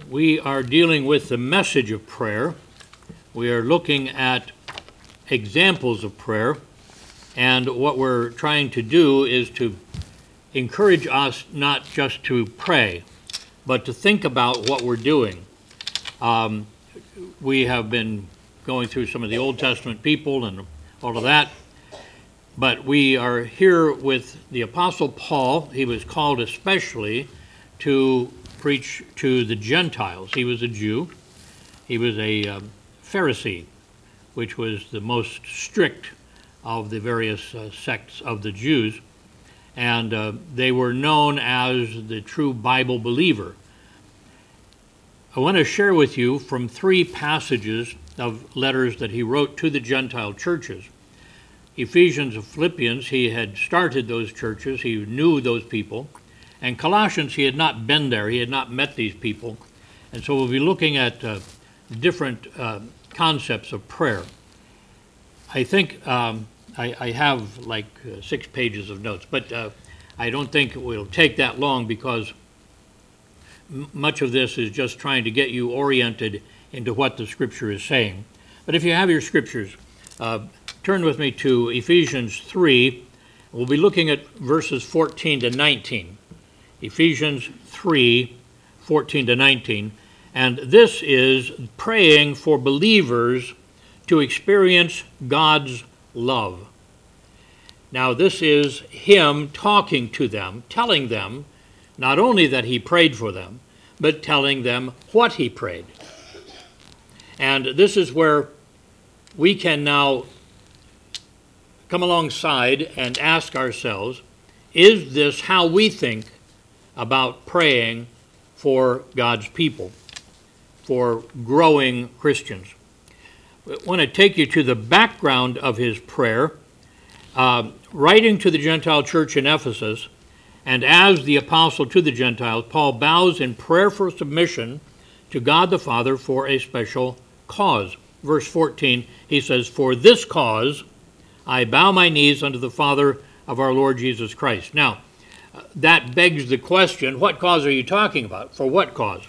We are dealing with the message of prayer. We are looking at examples of prayer, and what we're trying to do is to encourage us not just to pray, but to think about what we're doing. We have been going through some of the Old Testament people and all of that, but we are here with the Apostle Paul. He was called especially to preach to the Gentiles. He was a Jew. He was a Pharisee, which was the most strict of the various sects of the Jews, and they were known as the true Bible believer. I want to share with you from 3 passages of letters that he wrote to the Gentile churches. Ephesians and Philippians, he had started those churches, he knew those people, and Colossians, he had not been there, he had not met these people, and so we'll be looking at different concepts of prayer. I think I have like 6 pages of notes, but I don't think it will take that long because much of this is just trying to get you oriented into what the Scripture is saying. But if you have your Scriptures, turn with me to Ephesians 3. We'll be looking at verses 14 to 19. Ephesians 3, 14 to 19. And this is praying for believers to experience God's love. Now, this is him talking to them, telling them not only that he prayed for them, but telling them what he prayed. And this is where we can now come alongside and ask ourselves, is this how we think about praying for God's people, for growing Christians? I want to take you to the background of his prayer. Writing to the Gentile church in Ephesus, and as the apostle to the Gentiles, Paul bows in prayerful submission to God the Father for a special cause. Verse 14, he says, "For this cause I bow my knees unto the Father of our Lord Jesus Christ." Now, that begs the question, what cause are you talking about? For what cause?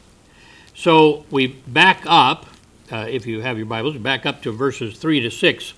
So we back up, if you have your Bibles, back up to verses 3 to 6.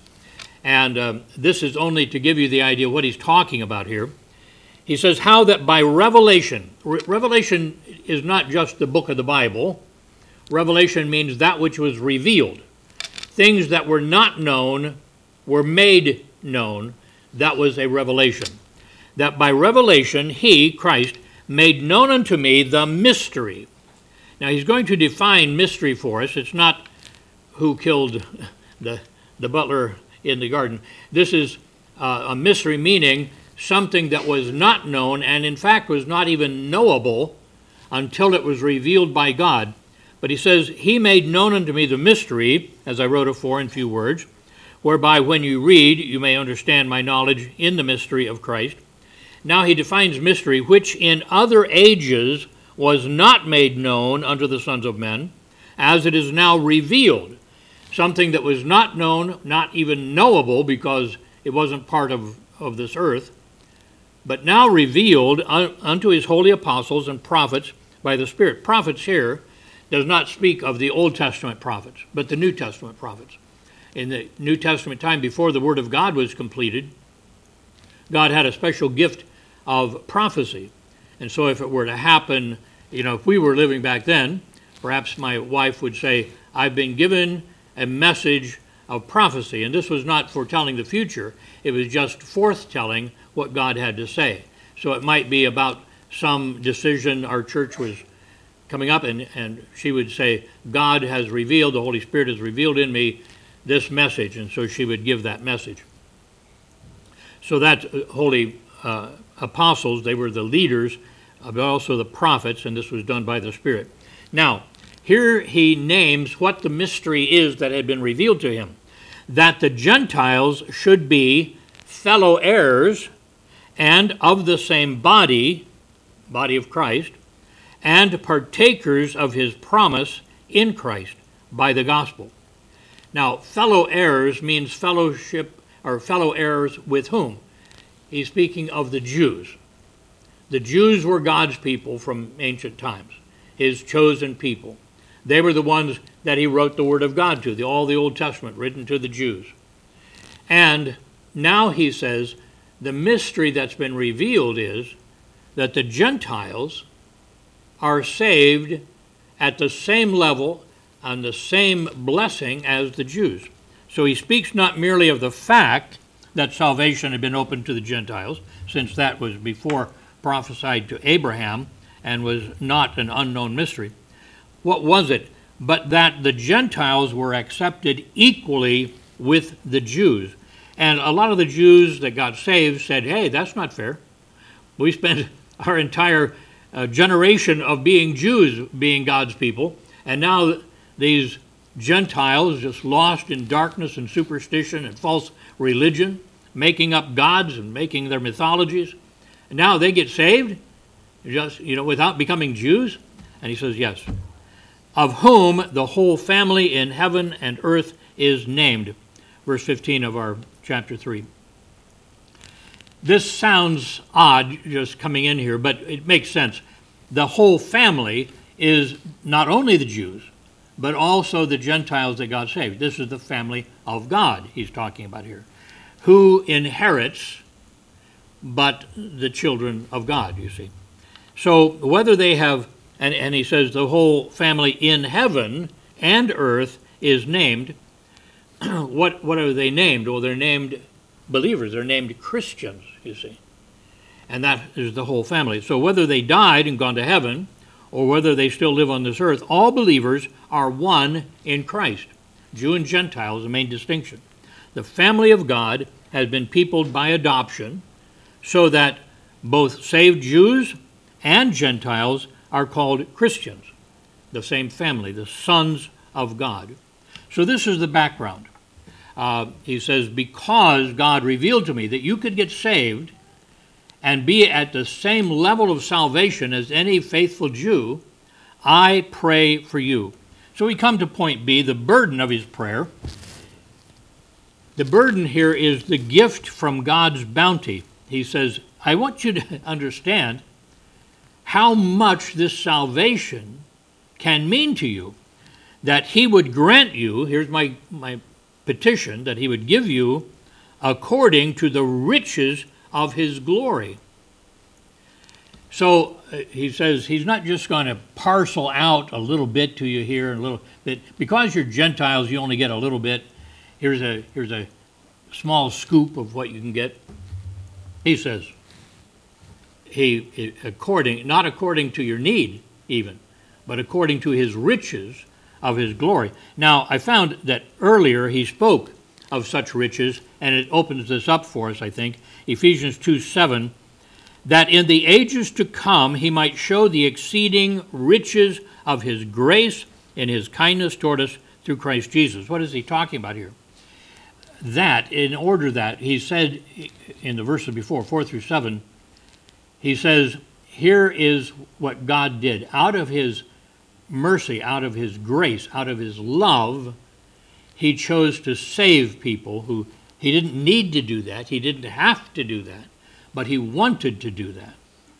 And this is only to give you the idea what he's talking about here. He says, how that by revelation, revelation is not just the book of the Bible. Revelation means that which was revealed. Things that were not known were made known. That was a revelation. That by revelation, he, Christ, made known unto me the mystery. Now, he's going to define mystery for us. It's not who killed the butler in the garden. This is a mystery, meaning something that was not known and, in fact, was not even knowable until it was revealed by God. But he says, he made known unto me the mystery, as I wrote afore in few words, whereby when you read, you may understand my knowledge in the mystery of Christ. Now he defines mystery, which in other ages was not made known unto the sons of men, as it is now revealed. Something that was not known, not even knowable, because it wasn't part of this earth, but now revealed unto his holy apostles and prophets by the Spirit. Prophets here does not speak of the Old Testament prophets, but the New Testament prophets. In the New Testament time, before the Word of God was completed, God had a special gift of prophecy. And so if it were to happen, if we were living back then, perhaps my wife would say, I've been given a message of prophecy. And this was not foretelling the future. It was just forthtelling what God had to say. So it might be about some decision our church was coming up, and she would say, God has revealed, the Holy Spirit has revealed in me this message. And so she would give that message. So that's holy apostles. They were the leaders, but also the prophets, and this was done by the Spirit. Now, here he names what the mystery is that had been revealed to him, that the Gentiles should be fellow heirs and of the same body of Christ, and partakers of his promise in Christ by the gospel. Now, fellow heirs means fellowship or fellow heirs with whom? He's speaking of the Jews. The Jews were God's people from ancient times, his chosen people. They were the ones that he wrote the Word of God to, all the Old Testament written to the Jews. And now he says the mystery that's been revealed is that the Gentiles are saved at the same level and the same blessing as the Jews. So he speaks not merely of the fact that salvation had been opened to the Gentiles, since that was before prophesied to Abraham and was not an unknown mystery. What was it? But that the Gentiles were accepted equally with the Jews. And a lot of the Jews that got saved said, hey, that's not fair. We spent our entire generation of being Jews being God's people, and now these Gentiles just lost in darkness and superstition and false religion, making up gods and making their mythologies. And now they get saved just, without becoming Jews? And he says, yes. Of whom the whole family in heaven and earth is named. Verse 15 of our chapter 3. This sounds odd just coming in here, but it makes sense. The whole family is not only the Jews, but also the Gentiles that got saved. This is the family of God he's talking about here, who inherits but the children of God, you see. So whether they have, and he says the whole family in heaven and earth is named. What are they named? Well, they're named believers. They're named Christians, you see. And that is the whole family. So whether they died and gone to heaven, or whether they still live on this earth, all believers are one in Christ. Jew and Gentile is the main distinction. The family of God has been peopled by adoption, so that both saved Jews and Gentiles are called Christians, the same family, the sons of God. So this is the background. He says, because God revealed to me that you could get saved and be at the same level of salvation as any faithful Jew, I pray for you. So we come to point B, the burden of his prayer. The burden here is the gift from God's bounty. He says, I want you to understand how much this salvation can mean to you, that he would grant you, here's my petition, that he would give you according to the riches of his glory. So he says he's not just going to parcel out a little bit to you here, and a little bit. Because you're Gentiles, you only get a little bit. Here's a small scoop of what you can get. He says, not according to your need even, but according to his riches of his glory. Now, I found that earlier he spoke of such riches, and it opens this up for us, I think. Ephesians 2:7, that in the ages to come he might show the exceeding riches of his grace in his kindness toward us through Christ Jesus. What is he talking about here? That, in order that, he said in the verses before, 4-7, he says, here is what God did. Out of his mercy, out of his grace, out of his love, he chose to save people who he didn't need to do that. He didn't have to do that, but he wanted to do that.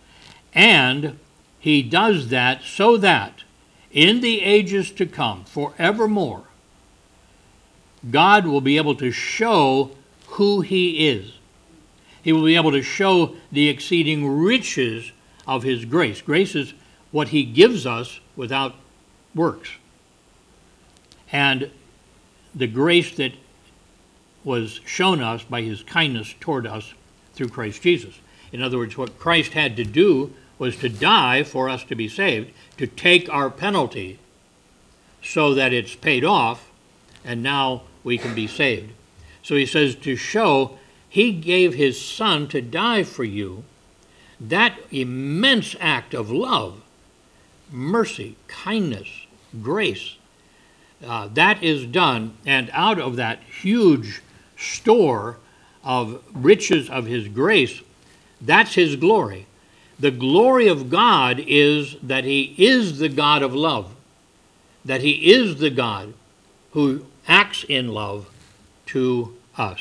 And he does that so that in the ages to come, forevermore, God will be able to show who he is. He will be able to show the exceeding riches of his grace. Grace is what he gives us without works. And the grace that was shown us by his kindness toward us through Christ Jesus. In other words, what Christ had to do was to die for us to be saved, to take our penalty so that it's paid off, and now we can be saved. So he says to show he gave his son to die for you, that immense act of love, mercy, kindness, grace, that is done, and out of that huge store of riches of his grace, that's his glory. The glory of God is that he is the God of love, that he is the God who acts in love to us.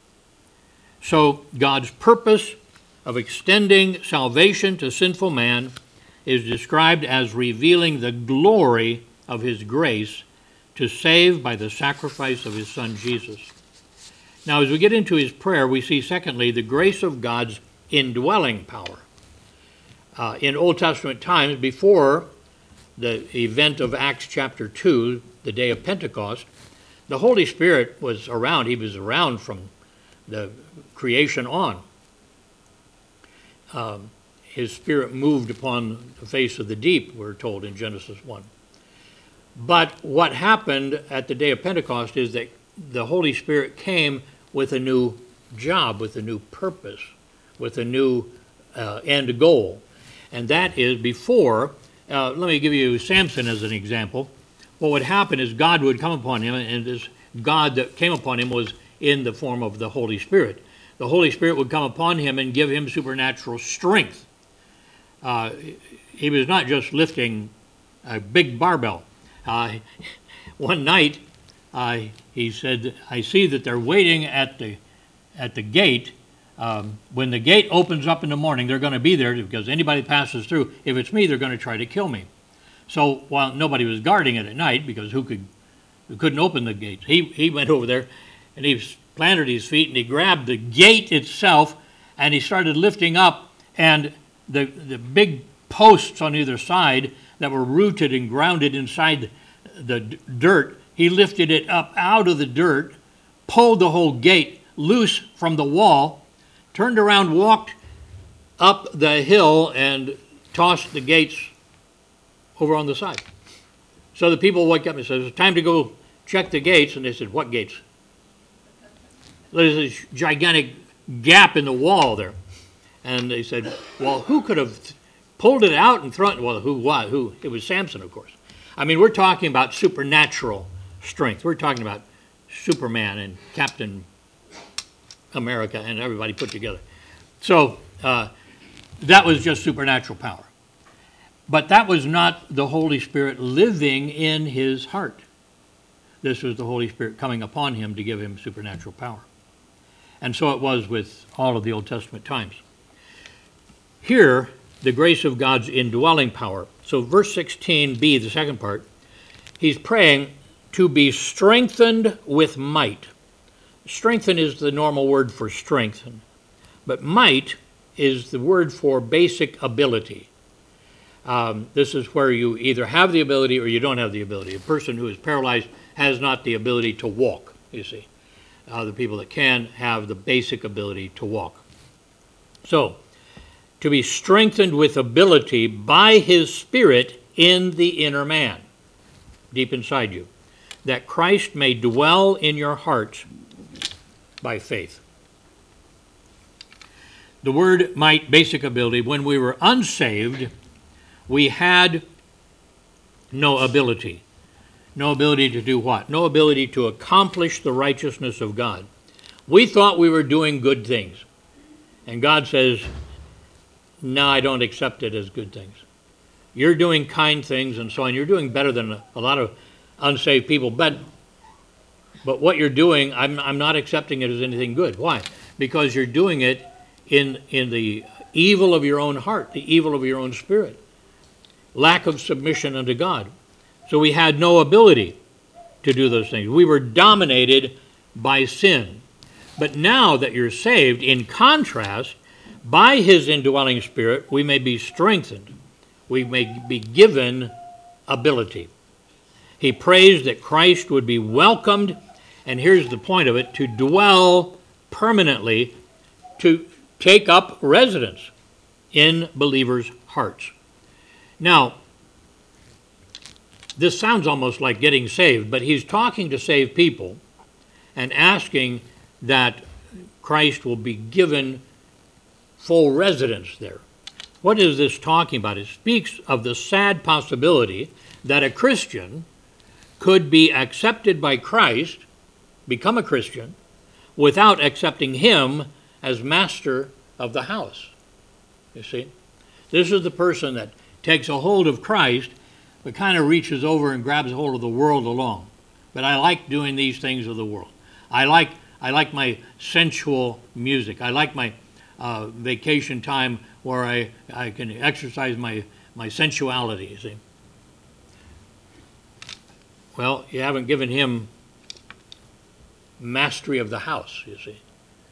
So God's purpose of extending salvation to sinful man is described as revealing the glory of his grace to save by the sacrifice of his Son Jesus. Now, as we get into his prayer, we see, secondly, the grace of God's indwelling power. In Old Testament times, before the event of Acts chapter 2, the day of Pentecost, the Holy Spirit was around. He was around from the creation on. His Spirit moved upon the face of the deep, we're told in Genesis 1. But what happened at the day of Pentecost is that the Holy Spirit came with a new job, with a new purpose, with a new end goal. And that is before, let me give you Samson as an example. What would happen is God would come upon him, and this God that came upon him was in the form of the Holy Spirit. The Holy Spirit would come upon him and give him supernatural strength. He was not just lifting a big barbell. One night, he said, I see that they're waiting at the gate. When the gate opens up in the morning, they're going to be there because anybody passes through. If it's me, they're going to try to kill me. So while nobody was guarding it at night, because who couldn't open the gates, he went over there and he planted his feet and he grabbed the gate itself and he started lifting up, and the big posts on either side that were rooted and grounded inside the dirt, he lifted it up out of the dirt, pulled the whole gate loose from the wall, turned around, walked up the hill, and tossed the gates over on the side. So the people wake up and said, it's time to go check the gates. And they said, what gates? There's this gigantic gap in the wall there. And they said, well, who could have pulled it out and thrown it? Well, who? It was Samson, of course. I mean, we're talking about supernatural strength. We're talking about Superman and Captain America and everybody put together. So that was just supernatural power. But that was not the Holy Spirit living in his heart. This was the Holy Spirit coming upon him to give him supernatural power. And so it was with all of the Old Testament times. Here, the grace of God's indwelling power. So verse 16b, the second part, he's praying to be strengthened with might. Strengthen is the normal word for strengthen, but might is the word for basic ability. This is where you either have the ability or you don't have the ability. A person who is paralyzed has not the ability to walk, you see. The people that can have the basic ability to walk. So, to be strengthened with ability by his Spirit in the inner man, deep inside you, that Christ may dwell in your hearts by faith. The word might, basic ability, when we were unsaved, we had no ability. No ability to do what? No ability to accomplish the righteousness of God. We thought we were doing good things. And God says, no, I don't accept it as good things. You're doing kind things and so on. You're doing better than a lot of unsaved people. But what you're doing, I'm not accepting it as anything good. Why? Because you're doing it in the evil of your own heart, the evil of your own spirit. Lack of submission unto God. So we had no ability to do those things. We were dominated by sin. But now that you're saved, in contrast, by his indwelling Spirit, we may be strengthened. We may be given ability. He prays that Christ would be welcomed, and here's the point of it, to dwell permanently, to take up residence in believers' hearts. Now, this sounds almost like getting saved, but he's talking to saved people and asking that Christ will be given full residence there. What is this talking about? It speaks of the sad possibility that a Christian could be accepted by Christ, become a Christian, without accepting him as master of the house. You see? This is the person that takes a hold of Christ, but kind of reaches over and grabs a hold of the world along. But I like doing these things of the world. I like my sensual music. I like my vacation time where I can exercise my sensuality, you see. well, you haven't given him mastery of the house, you see.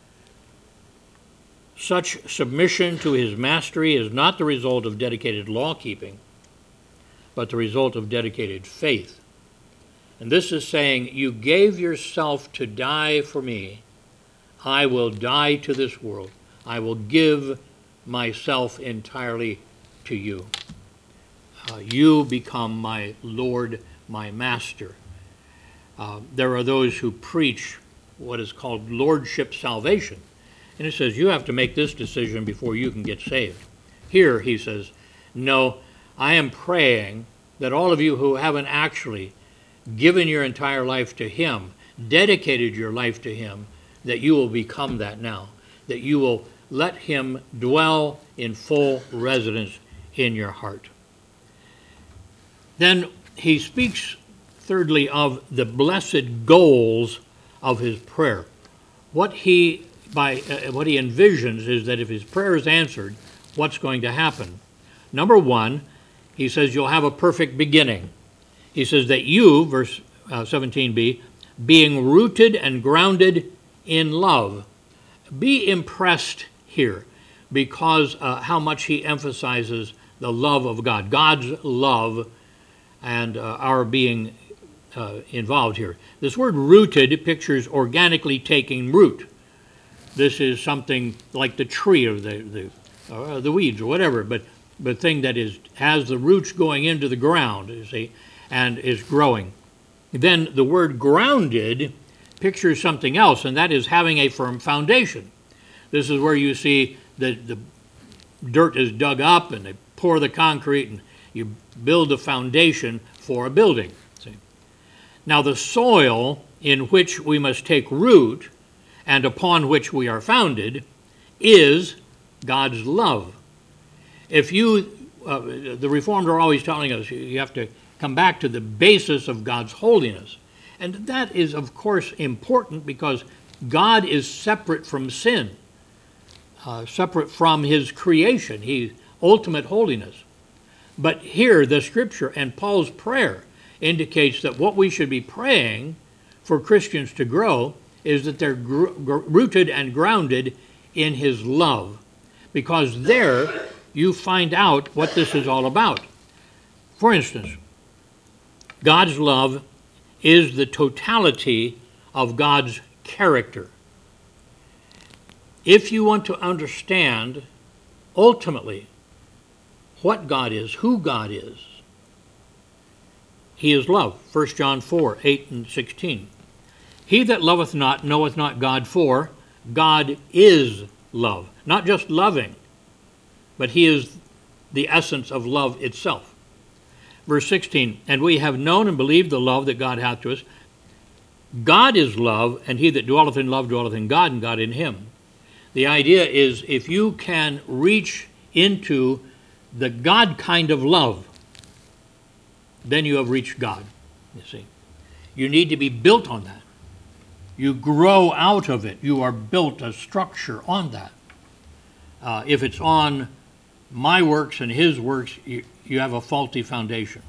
Such submission to his mastery is not the result of dedicated law-keeping, but the result of dedicated faith. And this is saying, you gave yourself to die for me. I will die to this world. I will give myself entirely to you. You become my Lord, my master. There are those who preach what is called lordship salvation. And it says you have to make this decision before you can get saved. Here he says, no, I am praying that all of you who haven't actually given your entire life to him, dedicated your life to him, that you will become that now, that you will let him dwell in full residence in your heart. Then he speaks, thirdly, of the blessed goals of his prayer. What he envisions is that if his prayer is answered, what's going to happen? Number one, he says you'll have a perfect beginning. He says that you, verse 17b, being rooted and grounded in love. Be impressed here because how much he emphasizes the love of God, God's love, and our being involved here. This word rooted pictures organically taking root. This is something like the tree or the weeds or whatever, but thing that has the roots going into the ground, you see, and is growing. Then the word grounded pictures something else, and that is having a firm foundation. This is where you see the dirt is dug up and they pour the concrete and you build a foundation for a building. See? Now the soil in which we must take root and upon which we are founded is God's love. If you, the Reformed are always telling us you have to come back to the basis of God's holiness. And that is, of course, important because God is separate from sin, separate from his creation, his ultimate holiness. But here, the scripture and Paul's prayer indicates that what we should be praying for Christians to grow is that they're rooted and grounded in his love, because there you find out what this is all about. For instance, God's love is the totality of God's character. If you want to understand ultimately what God is, who God is, he is love. 1 John 4, 8 and 16. He that loveth not knoweth not God, for God is love. Not just loving, but he is the essence of love itself. Verse 16, and we have known and believed the love that God hath to us. God is love, and he that dwelleth in love dwelleth in God, and God in him. The idea is if you can reach into the God kind of love, then you have reached God, you see. You need to be built on that. You grow out of it. You are built a structure on that. If it's on my works and his works, you have a faulty foundation.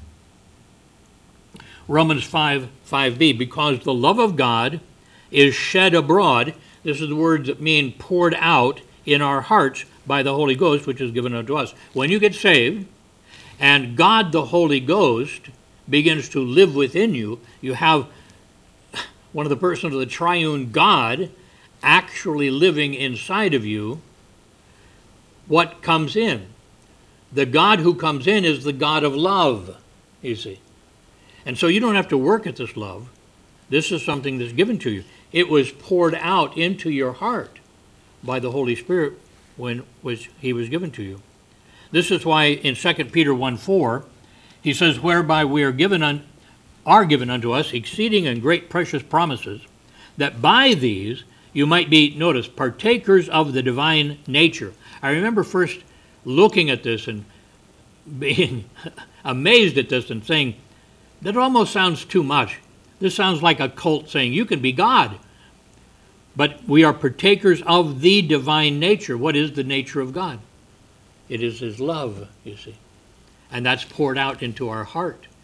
Romans 5:5b, because the love of God is shed abroad. This is the words that mean poured out in our hearts by the Holy Ghost, which is given unto us. When you get saved, and God the Holy Ghost begins to live within you, you have one of the persons of the triune God actually living inside of you. What comes in? The God who comes in is the God of love, you see. And so you don't have to work at this love. This is something that's given to you. It was poured out into your heart by the Holy Spirit when he was given to you. This is why in 2 Peter 1:4, he says, whereby we are given unto us exceeding and great precious promises, that by these you might be, notice, partakers of the divine nature. I remember first looking at this and being amazed at this and saying, that almost sounds too much. This sounds like a cult saying, you can be God. But we are partakers of the divine nature. What is the nature of God? It is his love, you see. And that's poured out into our heart.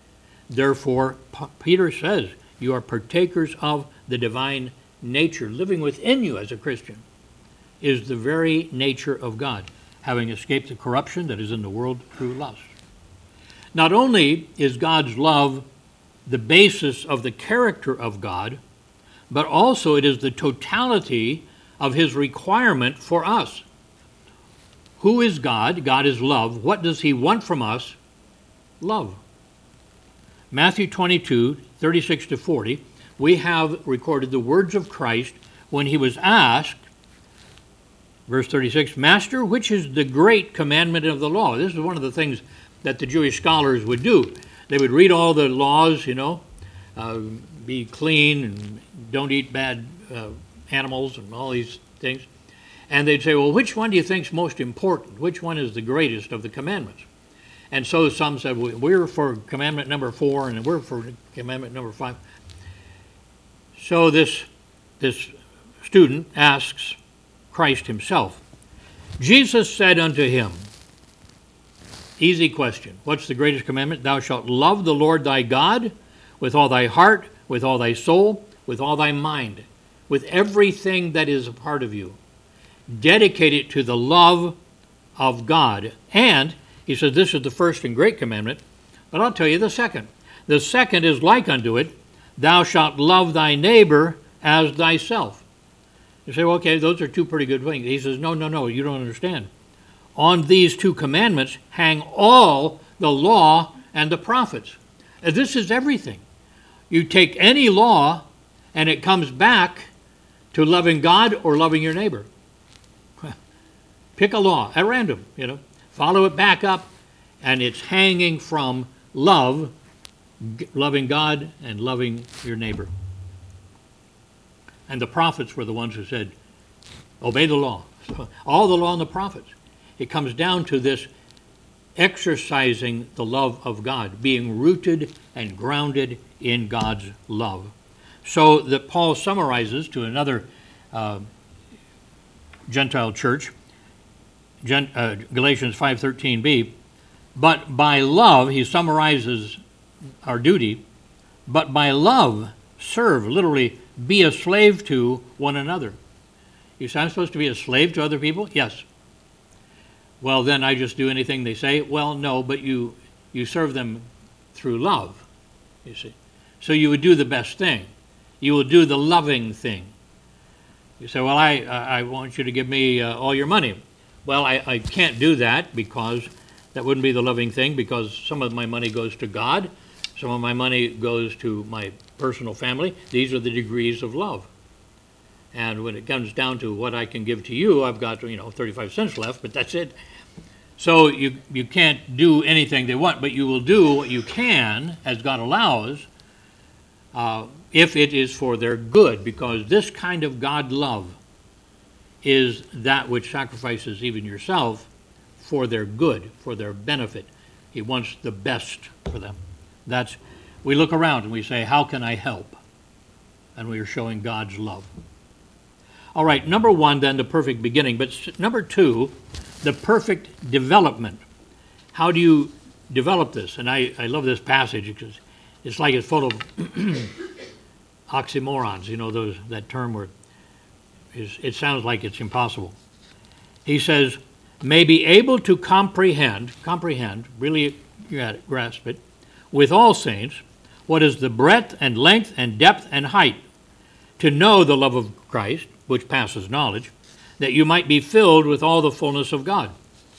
Therefore, Peter says, you are partakers of the divine nature. Living within you as a Christian is the very nature of God, having escaped the corruption that is in the world through lust. Not only is God's love the basis of the character of God, but also it is the totality of his requirement for us. Who is God? God is love. What does he want from us? Love. Matthew 22, 36 to 40, we have recorded the words of Christ when he was asked, verse 36, Master, which is the great commandment of the law? This is one of the things that the Jewish scholars would do. They would read all the laws, be clean and don't eat bad animals and all these things. And they'd say, well, which one do you think is most important? Which one is the greatest of the commandments? And so some said, well, we're for commandment number 4, and we're for commandment number 5. So this student asks Christ himself. Jesus said unto him, easy question, what's the greatest commandment? Thou shalt love the Lord thy God with all thy heart, with all thy soul, with all thy mind, with everything that is a part of you. Dedicate it to the love of God. And he says this is the first and great commandment, but I'll tell you the second. The second is like unto it, thou shalt love thy neighbor as thyself. You say, well, okay, those are two pretty good things. He says, no, you don't understand. On these two commandments hang all the law and the prophets. And this is everything. You take any law and it comes back to loving God or loving your neighbor. Pick a law at random, follow it back up, and it's hanging from love, loving God and loving your neighbor. And the prophets were the ones who said, obey the law. So all the law and the prophets. It comes down to this exercising the love of God, being rooted and grounded in God's love. So that Paul summarizes to another Gentile church, Galatians 5:13b, but by love, he summarizes our duty, but by love serve, literally be a slave to one another. You say, I'm supposed to be a slave to other people? Yes. Well, then I just do anything they say? Well, no, but you serve them through love, you see. So you would do the best thing. You will do the loving thing. You say, well, I want you to give me all your money. Well, I can't do that because that wouldn't be the loving thing, because some of my money goes to God, some of my money goes to my personal family. These are the degrees of love. And when it comes down to what I can give to you, I've got 35 cents left, but that's it. So you can't do anything they want, but you will do what you can, as God allows, if it is for their good, because this kind of God love is that which sacrifices even yourself for their good, for their benefit. He wants the best for them. We look around and we say, how can I help? And we are showing God's love. All right, number 1, then, the perfect beginning. But number 2, the perfect development. How do you develop this? And I love this passage because it's like it's full of oxymorons, that term where it sounds like it's impossible. He says, may be able to comprehend, really grasp it, with all saints, what is the breadth and length and depth and height, to know the love of Christ, which passes knowledge, that you might be filled with all the fullness of God.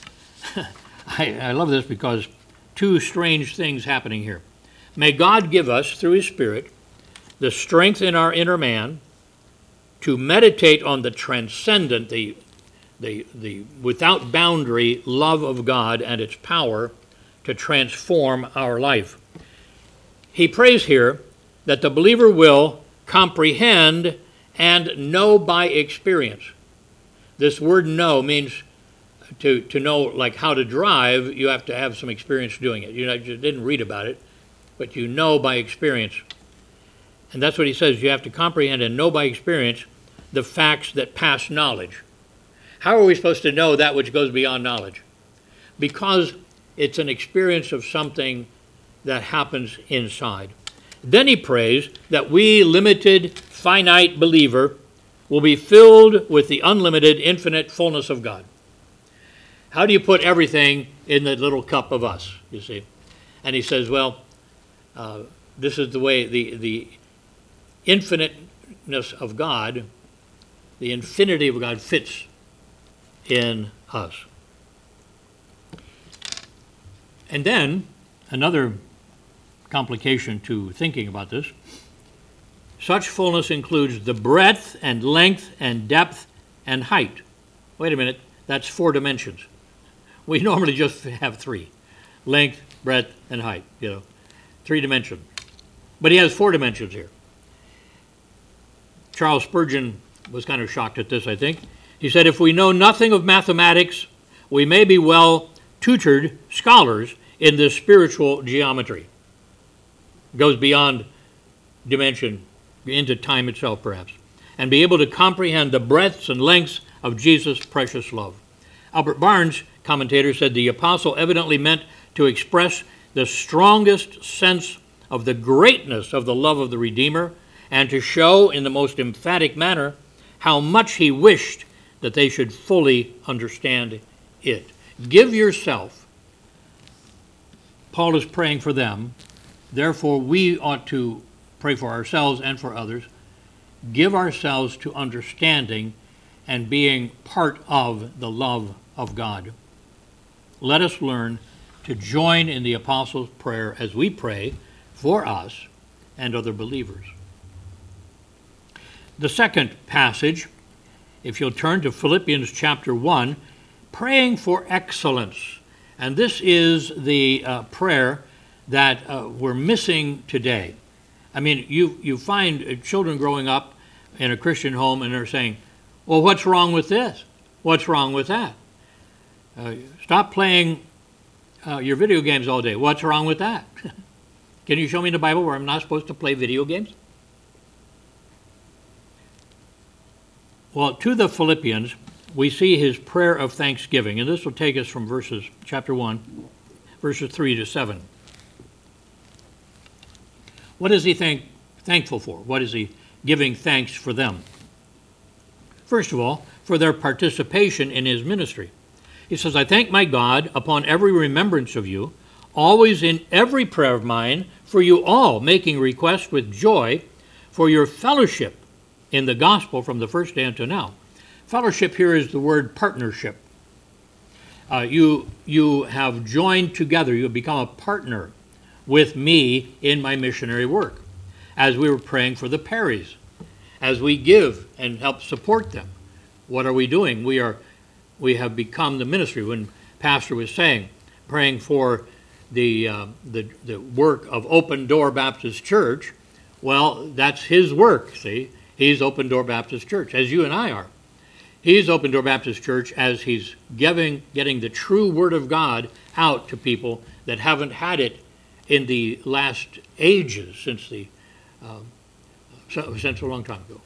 I love this because two strange things happening here. May God give us, through his Spirit, the strength in our inner man to meditate on the transcendent, the without boundary love of God and its power to transform our life. He prays here that the believer will comprehend and know by experience. This word know means to know, like how to drive, you have to have some experience doing it. You didn't read about it, but you know by experience. And that's what he says. You have to comprehend and know by experience the facts that pass knowledge. How are we supposed to know that which goes beyond knowledge? Because it's an experience of something that happens inside. Then he prays that we, limited, finite believer, will be filled with the unlimited, infinite fullness of God. How do you put everything in the little cup of us, you see? And he says, well, this is the way the infiniteness of God, the infinity of God fits in us. And then, another complication to thinking about this, such fullness includes the breadth and length and depth and height. Wait a minute, that's 4 dimensions. We normally just have 3. Length, breadth, and height, 3 dimensions. But he has 4 dimensions here. Charles Spurgeon was kind of shocked at this, I think. He said, if we know nothing of mathematics, we may be well tutored scholars in this spiritual geometry. It goes beyond dimension, into time itself perhaps, and be able to comprehend the breadths and lengths of Jesus' precious love. Albert Barnes, commentator, said the apostle evidently meant to express the strongest sense of the greatness of the love of the Redeemer and to show in the most emphatic manner how much he wished that they should fully understand it. Give yourself. Paul is praying for them. Therefore, we ought to pray for ourselves and for others. Give ourselves to understanding and being part of the love of God. Let us learn to join in the apostles' prayer as we pray for us and other believers. The second passage, if you'll turn to Philippians chapter 1, praying for excellence. And this is the prayer that we're missing today. I mean, you find children growing up in a Christian home and they're saying, well, what's wrong with this? What's wrong with that? Stop playing your video games all day. What's wrong with that? Can you show me in the Bible where I'm not supposed to play video games? Well, to the Philippians, we see his prayer of thanksgiving, and this will take us from chapter 1, verses 3 to 7. What is he thankful for? What is he giving thanks for them? First of all, for their participation in his ministry. He says, I thank my God upon every remembrance of you, always in every prayer of mine, for you all, making request with joy for your fellowship in the gospel from the first day until now. Fellowship here is the word partnership. You have joined together. You have become a partner with me in my missionary work. As we were praying for the Perrys, as we give and help support them, what are we doing? We have become the ministry. When Pastor was saying, praying for the work of Open Door Baptist Church, well, that's his work, see? He's Open Door Baptist Church, as you and I are. He's Open Door Baptist Church as he's getting the true Word of God out to people that haven't had it in the last ages, since a long time ago.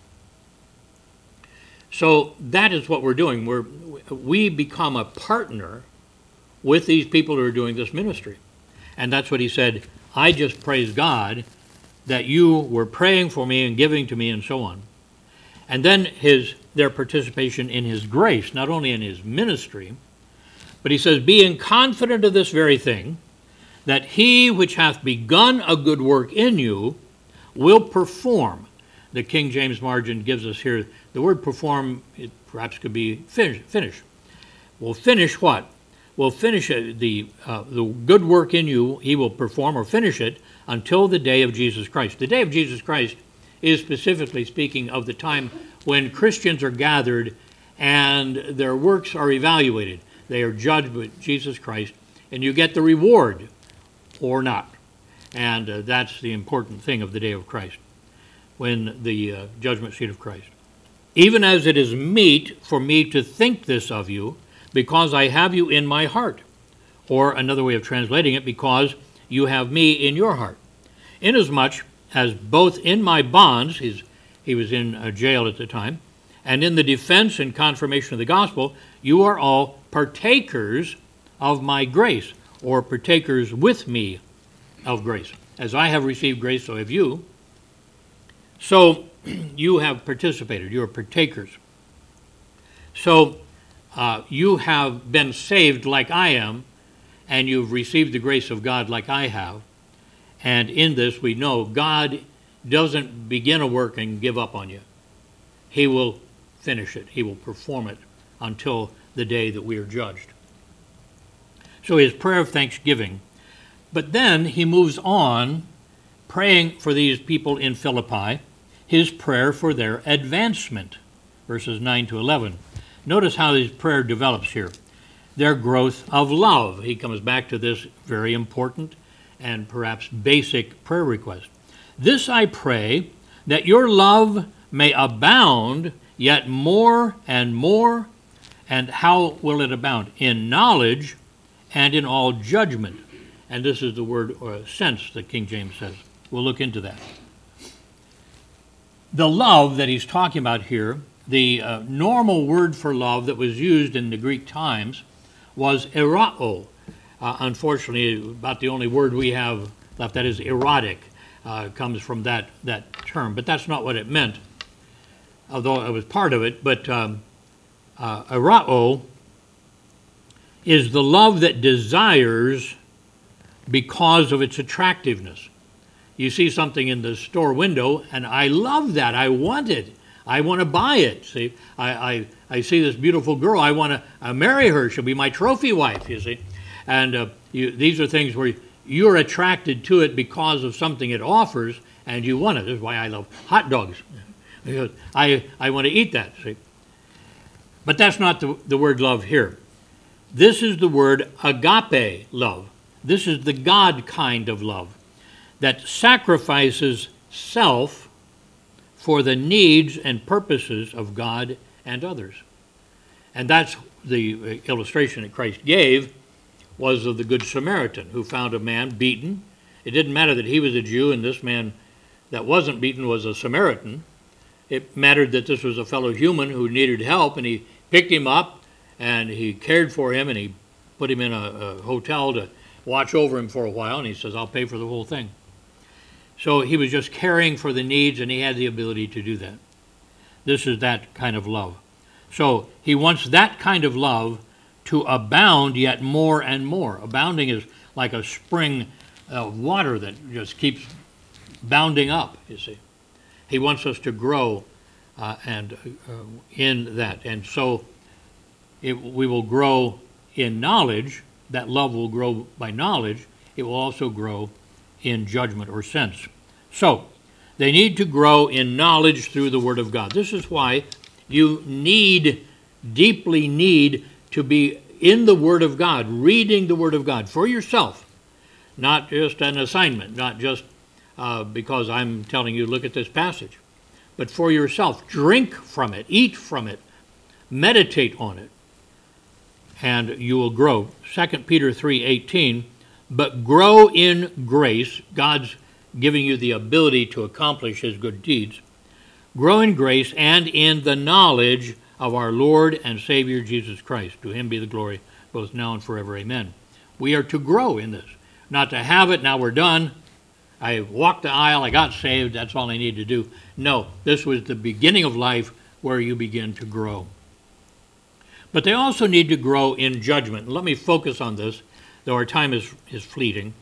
So that is what we're doing. We become a partner with these people who are doing this ministry. And that's what he said, I just praise God that you were praying for me and giving to me and so on. And then their participation in his grace, not only in his ministry, but he says, being confident of this very thing, that he which hath begun a good work in you will perform. The King James margin gives us here, the word perform, it perhaps could be finish. Will finish what? Will finish the good work in you, he will perform or finish it until the day of Jesus Christ. The day of Jesus Christ is specifically speaking of the time when Christians are gathered and their works are evaluated. They are judged with Jesus Christ, and you get the reward or not. And that's the important thing of the day of Christ, when the judgment seat of Christ. Even as it is meet for me to think this of you, because I have you in my heart. Or another way of translating it, because you have me in your heart. Inasmuch as both in my bonds, he was in jail at the time, and in the defense and confirmation of the gospel, you are all partakers of my grace, or partakers with me of grace. As I have received grace, so have you. So you have participated. You are partakers. So you have been saved like I am, and you've received the grace of God like I have. And in this we know God doesn't begin a work and give up on you. He will finish it. He will perform it until the day that we are judged. So his prayer of thanksgiving. But then he moves on praying for these people in Philippi, his prayer for their advancement, verses 9 to 11. Notice how his prayer develops here. Their growth of love. He comes back to this very important and perhaps basic prayer request. This I pray, that your love may abound yet more and more. And how will it abound? In knowledge and in all judgment. And this is the word or sense that King James says. We'll look into that. The love that he's talking about here, the normal word for love that was used in the Greek times was erao. Unfortunately, about the only word we have left that is erotic, comes from that term. But that's not what it meant, although it was part of it. But erao is the love that desires because of its attractiveness. You see something in the store window, and I love that. I want it. I want to buy it. See, I see this beautiful girl. I want to marry her. She'll be my trophy wife, you see. And these are things where you're attracted to it because of something it offers, and you want it. This is why I love hot dogs. Because I want to eat that, see. But that's not the word love here. This is the word agape love. This is the God kind of love that sacrifices self for the needs and purposes of God and others. And that's the illustration that Christ gave, was of the Good Samaritan who found a man beaten. It didn't matter that he was a Jew and this man that wasn't beaten was a Samaritan. It mattered that this was a fellow human who needed help, and he picked him up and he cared for him, and he put him in a hotel to watch over him for a while, and he says, I'll pay for the whole thing. So he was just caring for the needs, and he had the ability to do that. This is that kind of love. So he wants that kind of love to abound yet more and more. Abounding is like a spring of water that just keeps bounding up, you see. He wants us to grow in that. And so we will grow in knowledge. That love will grow by knowledge. It will also grow in judgment or sense. So they need to grow in knowledge through the Word of God. This is why you deeply need to be in the Word of God, reading the Word of God for yourself, not just an assignment, not just because I'm telling you, look at this passage, but for yourself. Drink from it, eat from it, meditate on it, and you will grow. 2 Peter 3:18, but grow in grace. God's giving you the ability to accomplish his good deeds. Grow in grace and in the knowledge of our Lord and Savior Jesus Christ. To him be the glory both now and forever. Amen. We are to grow in this, not to have it, now we're done. I walked the aisle, I got saved, that's all I need to do. No, this was the beginning of life where you begin to grow. But they also need to grow in judgment. Let me focus on this, though our time is fleeting.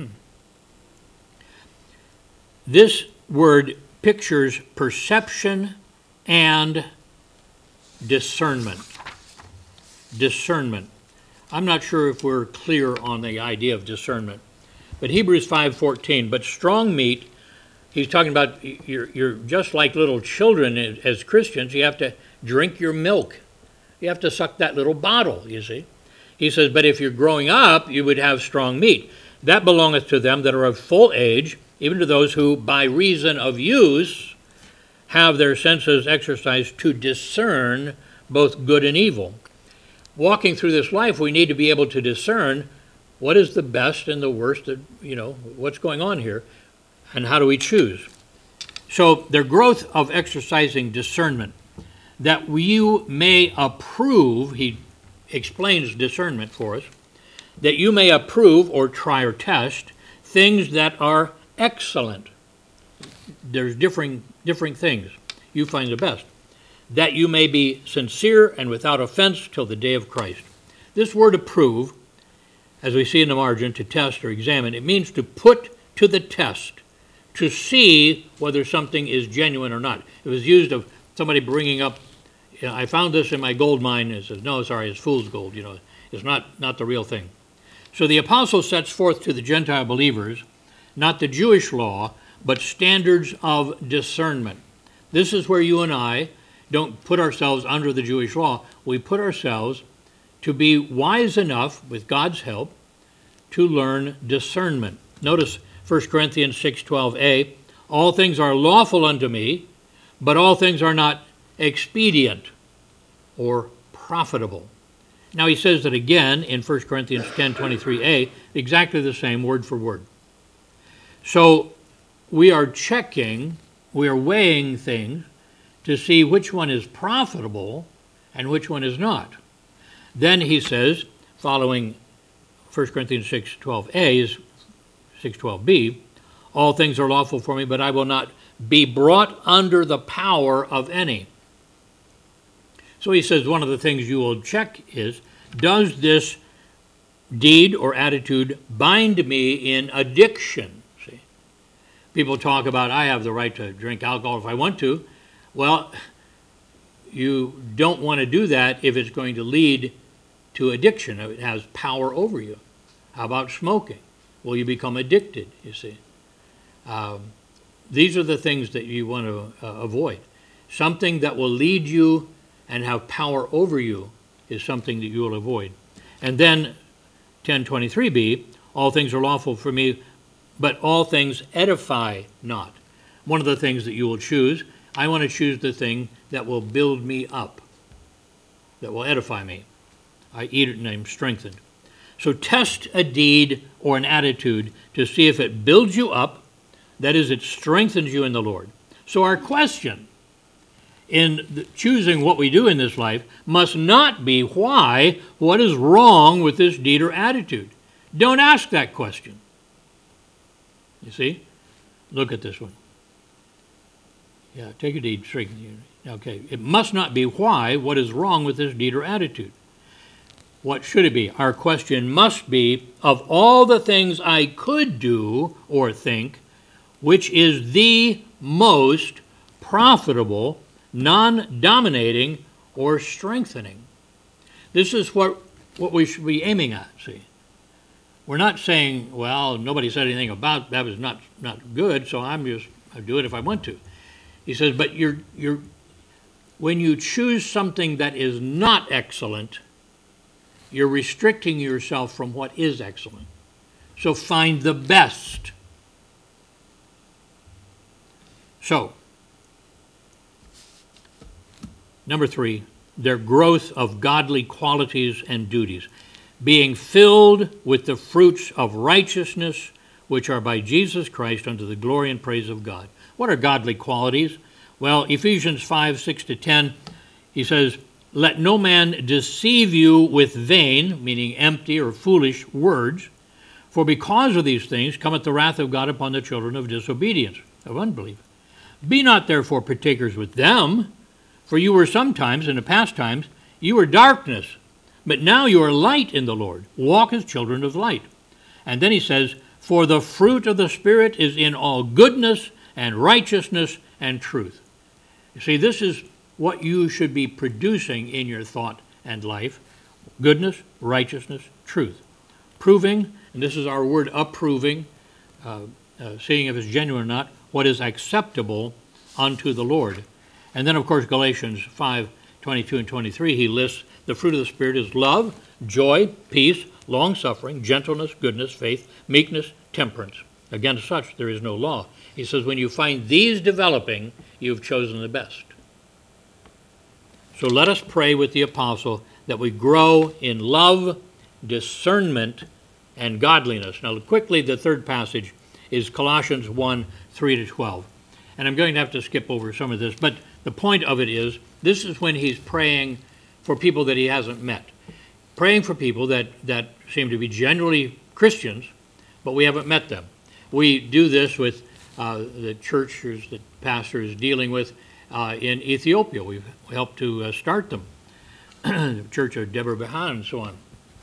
This word pictures perception and discernment. Discernment. I'm not sure if we're clear on the idea of discernment. But Hebrews 5:14, but strong meat, he's talking about you're just like little children as Christians. You have to drink your milk. You have to suck that little bottle, you see. He says, but if you're growing up, you would have strong meat. That belongeth to them that are of full age, even to those who, by reason of use, have their senses exercised to discern both good and evil. Walking through this life, we need to be able to discern what is the best and the worst, what's going on here, and how do we choose? So their growth of exercising discernment, that you may approve, he explains discernment for us, that you may approve or try or test things that are excellent. There's differing things. You find the best. That you may be sincere and without offense till the day of Christ. This word approve, as we see in the margin, to test or examine, it means to put to the test, to see whether something is genuine or not. It was used of somebody bringing up, I found this in my gold mine, and it says, no, sorry, it's fool's gold, it's not the real thing. So the apostle sets forth to the Gentile believers, not the Jewish law, but standards of discernment. This is where you and I don't put ourselves under the Jewish law. We put ourselves to be wise enough, with God's help, to learn discernment. Notice 1 Corinthians 6:12a, all things are lawful unto me, but all things are not expedient or profitable. Now he says that again in 1 Corinthians 10:23a, exactly the same word for word. So we are weighing things to see which one is profitable and which one is not. Then he says, following 1 Corinthians 6:12a is 6:12b, all things are lawful for me, but I will not be brought under the power of any. So he says one of the things you will check is, does this deed or attitude bind me in addiction? See, people talk about, I have the right to drink alcohol if I want to. Well, you don't want to do that if it's going to lead to addiction. It has power over you. How about smoking? Well, you become addicted, you see. These are the things that you want to avoid. Something that will lead you and have power over you is something that you will avoid. And then 10:23b, all things are lawful for me, but all things edify not. One of the things that you will choose, I want to choose the thing that will build me up, that will edify me. I eat it and I'm strengthened. So test a deed or an attitude to see if it builds you up, that is, it strengthens you in the Lord. So our question in choosing what we do in this life must not be why, what is wrong with this deed or attitude. Don't ask that question. You see? Look at this one. Yeah, take a deed, strengthen you. Okay, it must not be why, what is wrong with this deed or attitude. What should it be? Our question must be, of all the things I could do or think, which is the most profitable, non-dominating, or strengthening? This is what we should be aiming at, see. We're not saying, well, nobody said anything about that was not good, so I do it if I want to. He says, but when you choose something that is not excellent, you're restricting yourself from what is excellent. So find the best. So, number 3, their growth of godly qualities and duties, being filled with the fruits of righteousness, which are by Jesus Christ unto the glory and praise of God. What are godly qualities? Well, Ephesians 5:6-10, he says, let no man deceive you with vain, meaning empty or foolish words, for because of these things cometh the wrath of God upon the children of disobedience, of unbelief. Be not therefore partakers with them, for you were sometimes, in the past times, you were darkness, but now you are light in the Lord. Walk as children of light. And then he says, for the fruit of the Spirit is in all goodness and righteousness and truth. You see, this is what you should be producing in your thought and life: goodness, righteousness, truth. Proving, and this is our word, approving, seeing if it's genuine or not, what is acceptable unto the Lord. And then, of course, Galatians 5:22 and 23, he lists the fruit of the Spirit is love, joy, peace, long-suffering, gentleness, goodness, faith, meekness, temperance. Against such there is no law. He says when you find these developing, you've chosen the best. So let us pray with the apostle that we grow in love, discernment, and godliness. Now quickly, the third passage is Colossians 1:3-12. And I'm going to have to skip over some of this, but the point of it is, this is when he's praying for people that he hasn't met. Praying for people that seem to be generally Christians, but we haven't met them. We do this with the churches that pastor is dealing with in Ethiopia. We've helped to start them, the Church of Deborah Behan and so on.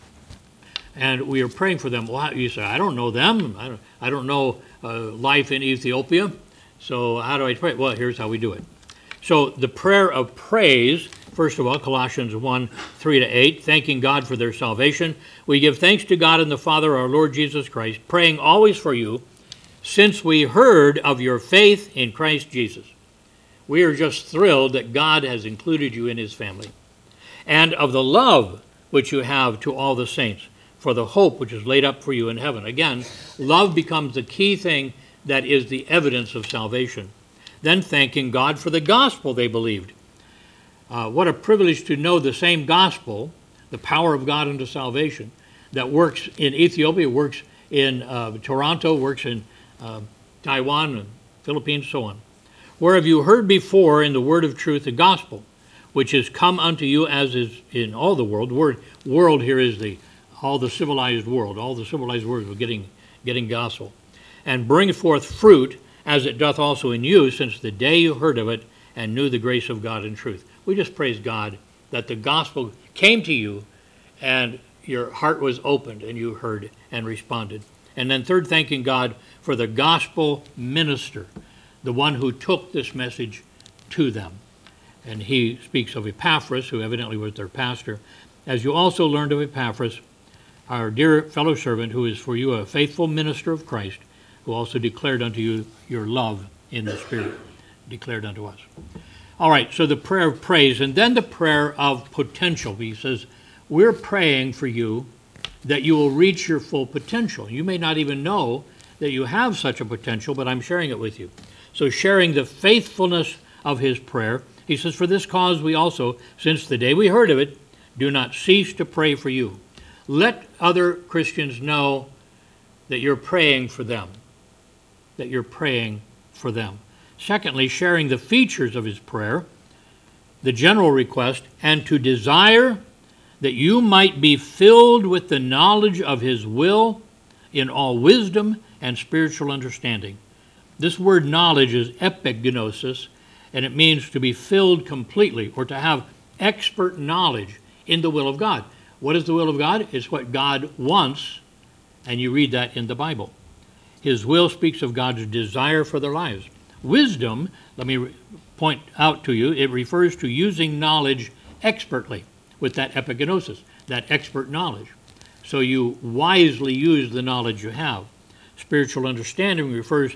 And we are praying for them. Well, you say, I don't know them. I don't know life in Ethiopia. So how do I pray? Well, here's how we do it. So the prayer of praise, first of all, Colossians 1, 3-8, thanking God for their salvation. We give thanks to God and the Father, our Lord Jesus Christ, praying always for you, since we heard of your faith in Christ Jesus. We are just thrilled that God has included you in his family, and of the love which you have to all the saints, for the hope which is laid up for you in heaven. Again, love becomes the key thing that is the evidence of salvation. Then thanking God for the gospel they believed. What a privilege to know the same gospel, the power of God unto salvation, that works in Ethiopia, works in Toronto, works in Taiwan and Philippines, so on. Where have you heard before in the word of truth the gospel, which is come unto you as is in all the world. World here is all the civilized world. All the civilized world are getting gospel. And bring forth fruit, as it doth also in you, since the day you heard of it and knew the grace of God in truth. We just praise God that the gospel came to you and your heart was opened and you heard and responded. And then third, thanking God for the gospel minister, the one who took this message to them. And he speaks of Epaphras, who evidently was their pastor. As you also learned of Epaphras, our dear fellow servant, who is for you a faithful minister of Christ, who also declared unto you your love in the Spirit, declared unto us. All right, so the prayer of praise, and then the prayer of potential. He says, we're praying for you that you will reach your full potential. You may not even know that you have such a potential, but I'm sharing it with you. So sharing the faithfulness of his prayer, he says, for this cause we also, since the day we heard of it, do not cease to pray for you. Let other Christians know that you're praying for them. That you're praying for them. Secondly, sharing the features of his prayer, the general request, and to desire that you might be filled with the knowledge of his will in all wisdom and spiritual understanding. This word knowledge is epignosis, and it means to be filled completely or to have expert knowledge in the will of God. What is the will of God? It's what God wants, and you read that in the Bible. His will speaks of God's desire for their lives. Wisdom, let me point out to you, it refers to using knowledge expertly with that epignosis, that expert knowledge. So you wisely use the knowledge you have. Spiritual understanding refers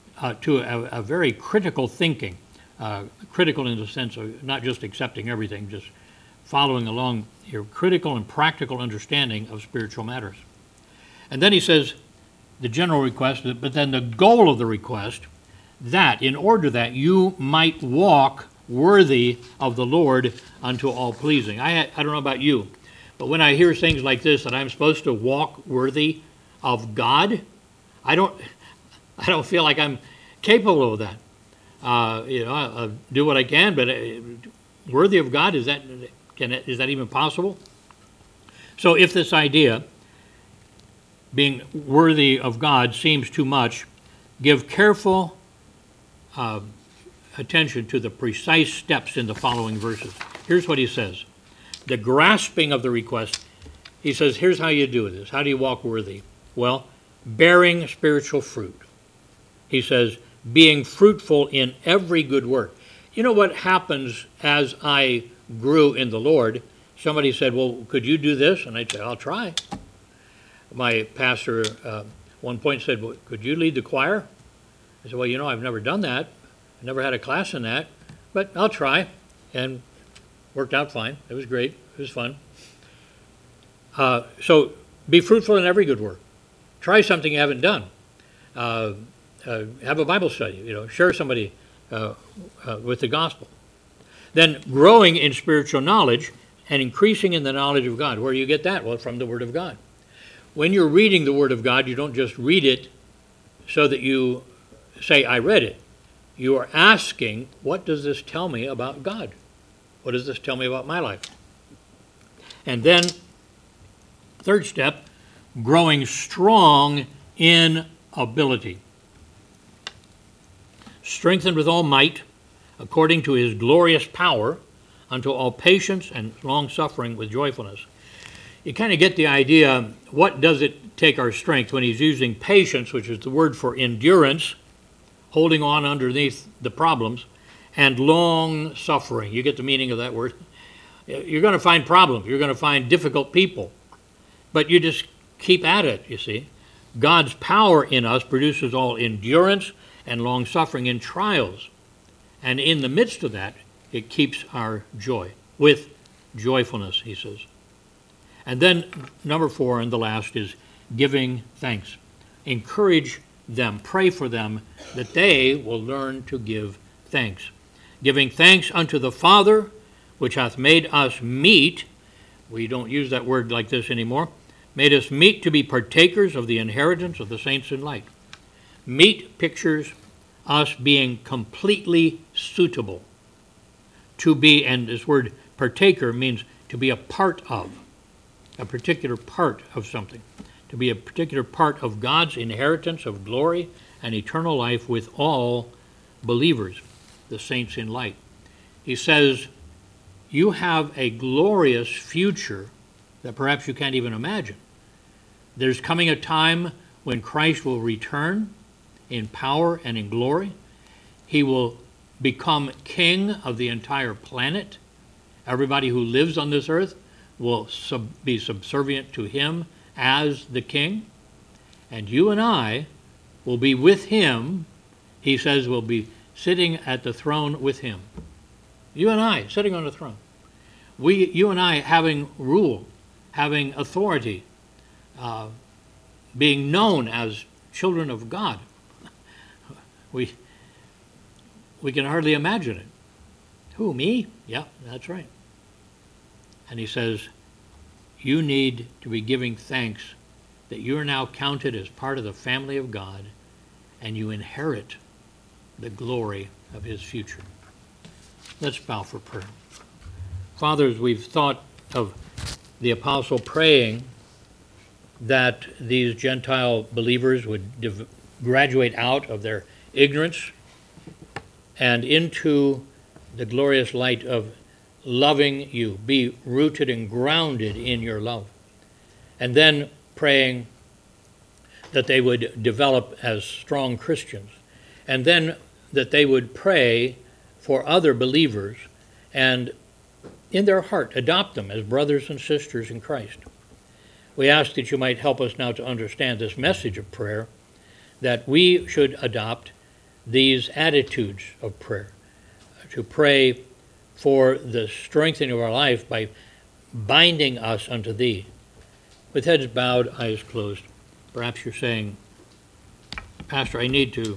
to a very critical thinking, critical in the sense of not just accepting everything, just following along your critical and practical understanding of spiritual matters. And then he says, the general request, but then the goal of the request, that in order that you might walk worthy of the Lord unto all pleasing. I don't know about you, but when I hear things like this, that I'm supposed to walk worthy of God, I don't feel like I'm capable of that. I'll do what I can, but worthy of God, is that even possible? So if this idea, being worthy of God, seems too much, give careful attention to the precise steps in the following verses. Here's what he says. The grasping of the request, he says, here's how you do this. How do you walk worthy? Well, bearing spiritual fruit. He says, being fruitful in every good work. You know what happens as I grew in the Lord? Somebody said, well, could you do this? And I'd say, I'll try. My pastor one point said, well, could you lead the choir? I said, well, I've never done that. I never had a class in that, but I'll try. And worked out fine. It was great. It was fun. So be fruitful in every good work. Try something you haven't done. Have a Bible study. Share somebody with the gospel. Then growing in spiritual knowledge and increasing in the knowledge of God. Where do you get that? Well, from the Word of God. When you're reading the Word of God, you don't just read it so that you say, I read it. You are asking, what does this tell me about God? What does this tell me about my life? And then, third step, growing strong in ability. Strengthened with all might, according to his glorious power, unto all patience and long-suffering with joyfulness. You kind of get the idea, what does it take our strength when he's using patience, which is the word for endurance, holding on underneath the problems, and long-suffering. You get the meaning of that word. You're going to find problems. You're going to find difficult people. But you just keep at it, you see. God's power in us produces all endurance and long-suffering in trials. And in the midst of that, it keeps our joy, with joyfulness, he says. And then number 4, and the last, is giving thanks. Encourage them, pray for them, that they will learn to give thanks. Giving thanks unto the Father, which hath made us meet. We don't use that word like this anymore. Made us meet to be partakers of the inheritance of the saints in light. Meet pictures us being completely suitable to be, and this word partaker means to be a part of, a particular part of something, to be a particular part of God's inheritance of glory and eternal life with all believers, the saints in light. He says, you have a glorious future that perhaps you can't even imagine. There's coming a time when Christ will return in power and in glory. He will become king of the entire planet. Everybody who lives on this earth will be subservient to him as the king. And you and I will be with him. He says we'll be sitting at the throne with him. You and I sitting on the throne. You and I having rule, having authority, being known as children of God. We can hardly imagine it. Who, me? Yeah, that's right. And he says, you need to be giving thanks that you are now counted as part of the family of God, and you inherit the glory of his future. Let's bow for prayer. Father, as we've thought of the apostle praying that these Gentile believers would graduate out of their ignorance and into the glorious light of loving you, be rooted and grounded in your love. And then praying that they would develop as strong Christians. And then that they would pray for other believers and in their heart adopt them as brothers and sisters in Christ. We ask that you might help us now to understand this message of prayer, that we should adopt these attitudes of prayer, to pray for the strengthening of our life by binding us unto thee. With heads bowed, eyes closed, perhaps you're saying, Pastor, I need to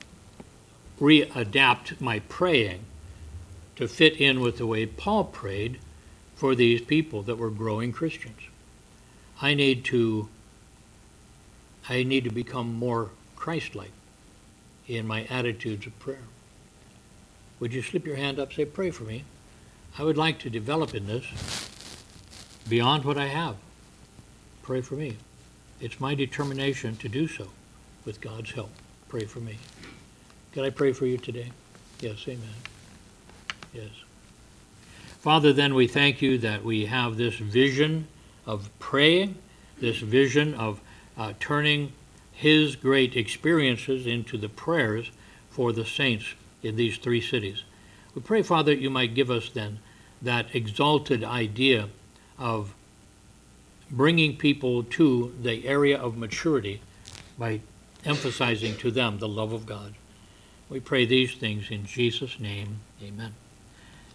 readapt my praying to fit in with the way Paul prayed for these people that were growing Christians. I need to become more Christ-like in my attitudes of prayer. Would you slip your hand up, say, pray for me? I would like to develop in this beyond what I have. Pray for me. It's my determination to do so with God's help. Pray for me. Can I pray for you today? Yes, amen. Yes. Father, then we thank you that we have this vision of praying, this vision of turning his great experiences into the prayers for the saints in these 3 cities. We pray, Father, you might give us then that exalted idea of bringing people to the area of maturity by emphasizing to them the love of God. We pray these things in Jesus' name. Amen.